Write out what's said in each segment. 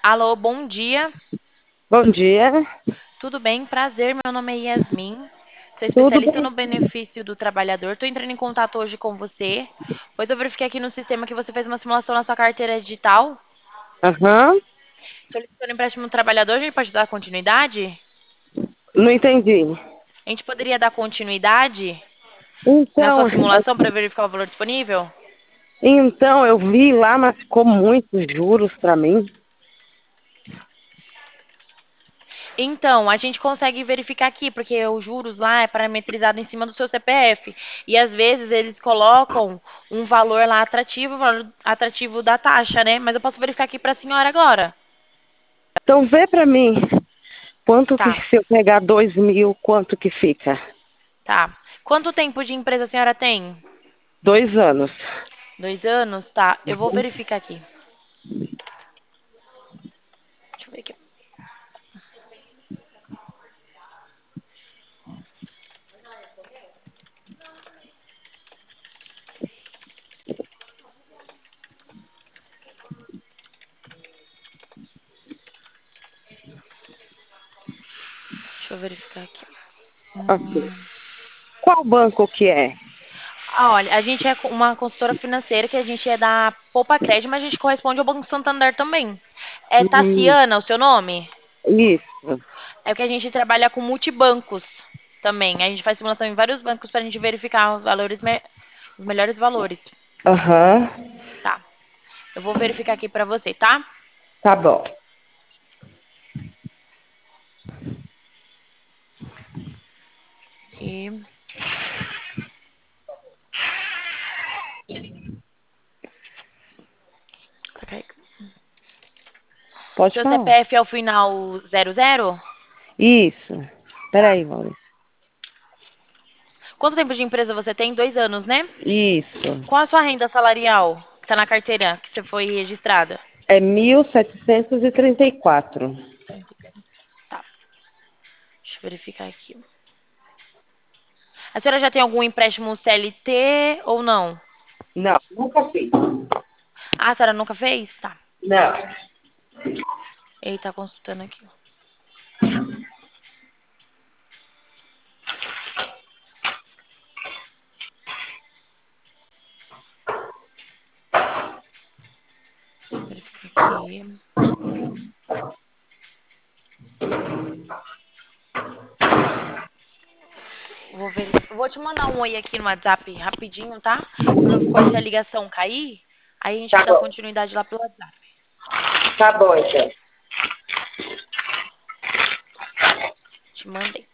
Alô, bom dia. Bom dia, Tudo bem? Prazer, meu nome é Yasmin. Sou tudo especialista bem? no benefício do trabalhador. Estou entrando em contato hoje com você, pois eu verifiquei aqui no sistema que você fez uma simulação na sua carteira digital, Aham, solicitando empréstimo do trabalhador. A gente pode dar continuidade? não entendi. A gente poderia dar continuidade na sua Então, simulação para verificar o valor disponível? então eu vi lá, mas ficou muitos juros para mim. Então, a gente consegue verificar aqui, porque os juros lá é parametrizado em cima do seu CPF. E às vezes eles colocam um valor lá atrativo, o valor atrativo da taxa, né? Mas eu posso verificar aqui para a senhora agora. Então vê para mim quanto que Tá, se eu pegar 2.000, quanto que fica? tá. Quanto tempo de empresa a senhora tem? 2 anos. 2 anos? Tá, eu vou verificar aqui. Deixa eu ver aqui. Deixa eu verificar aqui. Ok. Hum. Qual banco que é? Olha, a gente é uma consultora financeira que a gente é da Poupa Crédito, mas a gente corresponde ao Banco Santander também. É Hum, Tassiana o seu nome? isso. É que a gente trabalha com multibancos também. A gente faz simulação em vários bancos para a gente verificar os valores, os melhores valores. Aham, Tá. Eu vou verificar aqui para você, tá? tá bom. E tá carregando. Pode Seu falar. CPF é o final 00? Isso. Tá. Peraí, Maurício. Quanto tempo de empresa você tem? 2 anos, né? Isso. Qual a sua renda salarial que tá na carteira que você foi registrada? É 1.734. 35. Tá. Deixa eu verificar aqui. A senhora já tem algum empréstimo CLT ou não? Não, nunca fiz. Ah, a senhora nunca fez? Tá. Não. Ele tá consultando aqui. Verificar aqui. Vou te mandar um oi aqui no WhatsApp rapidinho, tá? Quando for se a ligação cair, aí a gente Tá dá bom. continuidade lá pelo WhatsApp. Tá bom, então. Te mandei.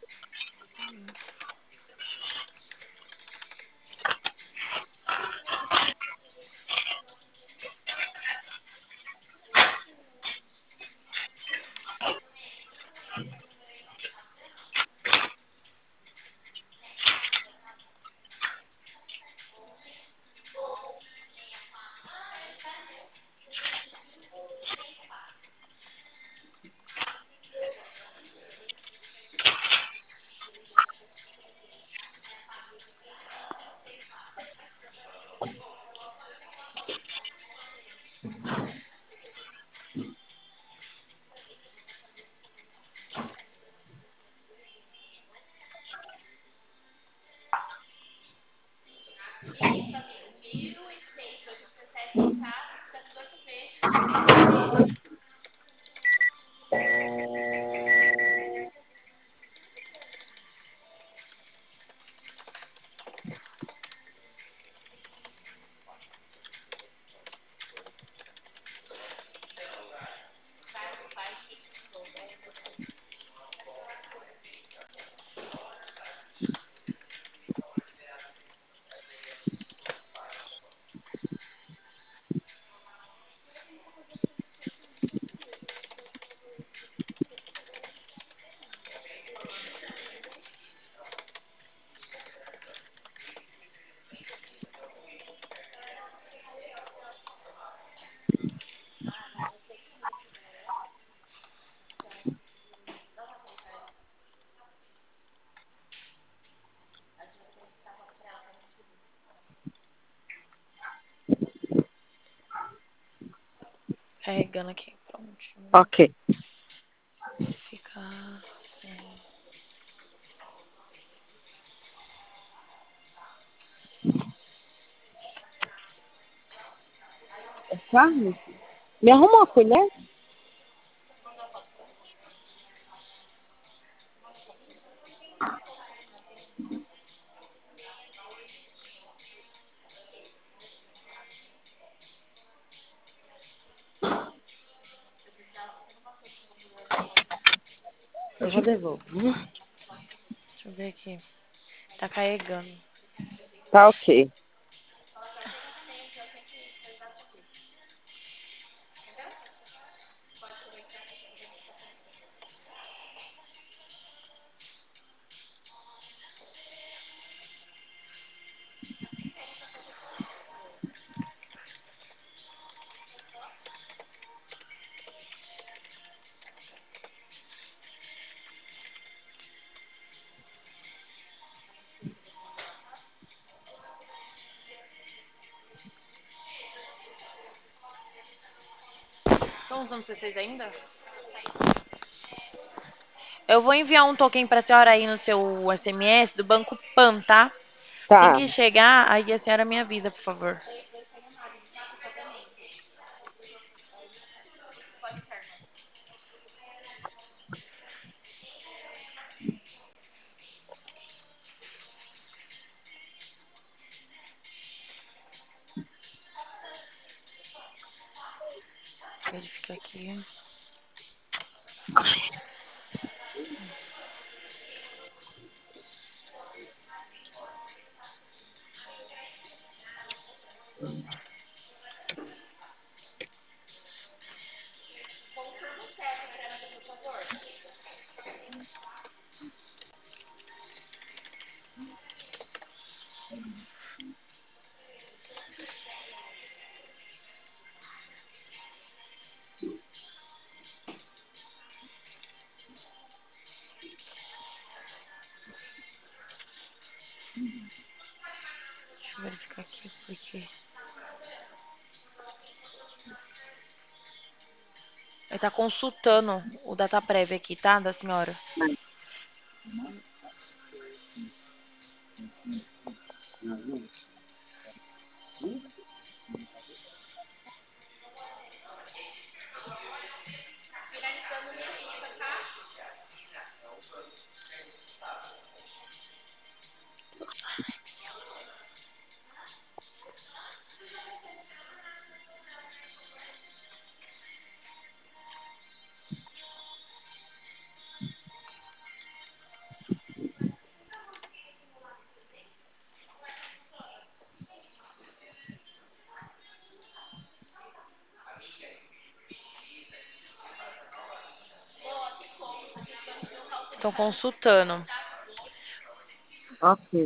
Carregando aqui. Ok. Ficar. É carne? Me arruma uma colher? Eu já devolvo. Deixa eu ver aqui. Tá carregando. Tá ok. Estão usando C6 ainda? Eu vou enviar um token pra senhora aí no seu SMS do Banco Pan, tá? Assim Tá. que chegar, aí a senhora me avisa, por favor. Verificar aqui. Deixa eu verificar aqui, porque... Ele tá consultando o data prévia aqui, tá? Da senhora. Estão consultando. Ok.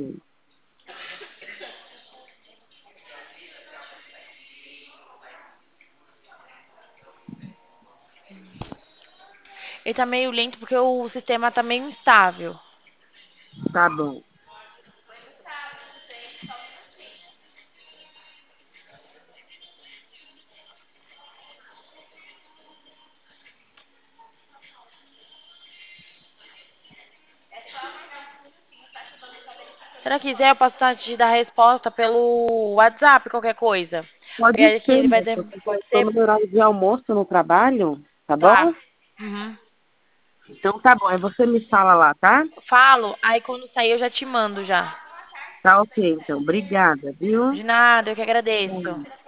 Ele tá meio lento porque o sistema tá meio instável. Tá bom. Se ela quiser, eu posso te dar a resposta pelo WhatsApp, qualquer coisa. Porque Pode aqui ser, ele vai moça, ter... porque eu Pode tô ser? no meu horário de almoço no trabalho, tá Tá. bom? Uhum. Então tá bom, aí você me fala lá, tá? Falo, aí quando sair eu já te mando já. Tá ok, então. Obrigada, viu? De nada, eu que agradeço.